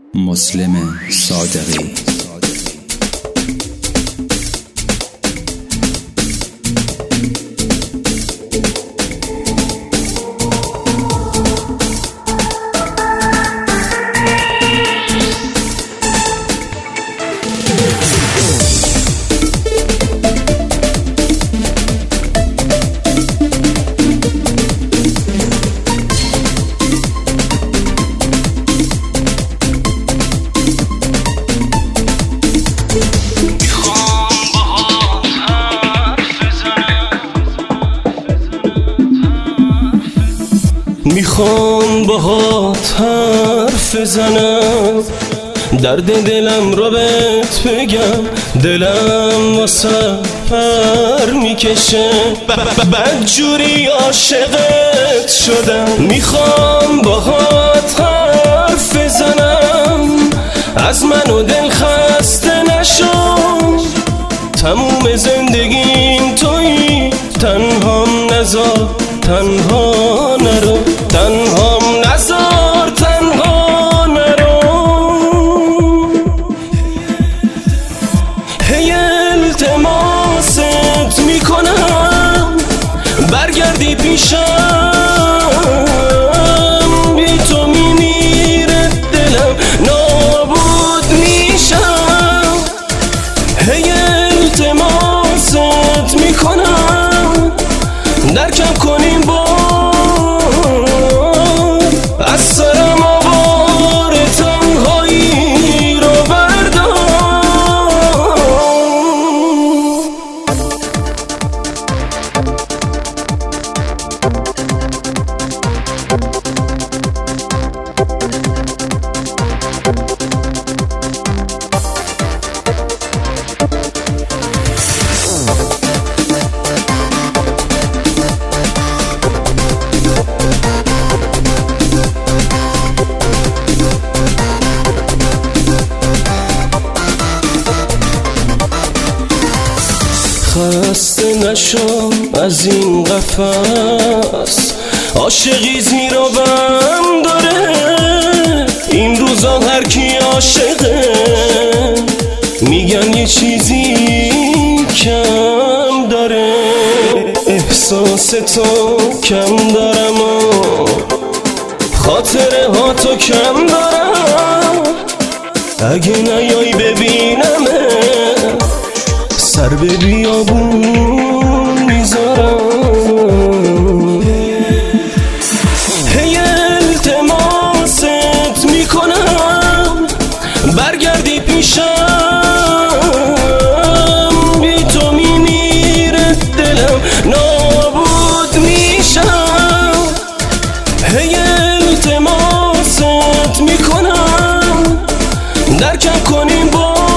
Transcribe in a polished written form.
مسلم صادقی. میخوام باهات حرف بزنم، درد دلم رو بهت بگم. دلم واسه پر میکشه، بدجوری عاشقت شدم. میخوام باهات حرف بزنم، از من و دل خسته نشو. تموم زندگیم تویی، تنهام نذار تنها نرو، تنهام نذار تنها نرو. هی التماست میکنم برگردی پیشم، بی تو میمیره دلم، نابود میشم. هی التماست میکنم درکم کنیم با از سرم آوار تنهایی رو بردار. خسته نشم از این قفس، عاشقی زیر و بم داره. این روزا هر کی عاشقه میگن یه چیزی کم داره. احساس تو کم دارم و خاطره ها تو کم دارم. اگه نیای ببینمه سر به بیابون میذارم. هی التماست میکنم برگردی پیشم، بی تو میمیره دلم، نابود میشم. هی التماست میکنم درکم کنیم با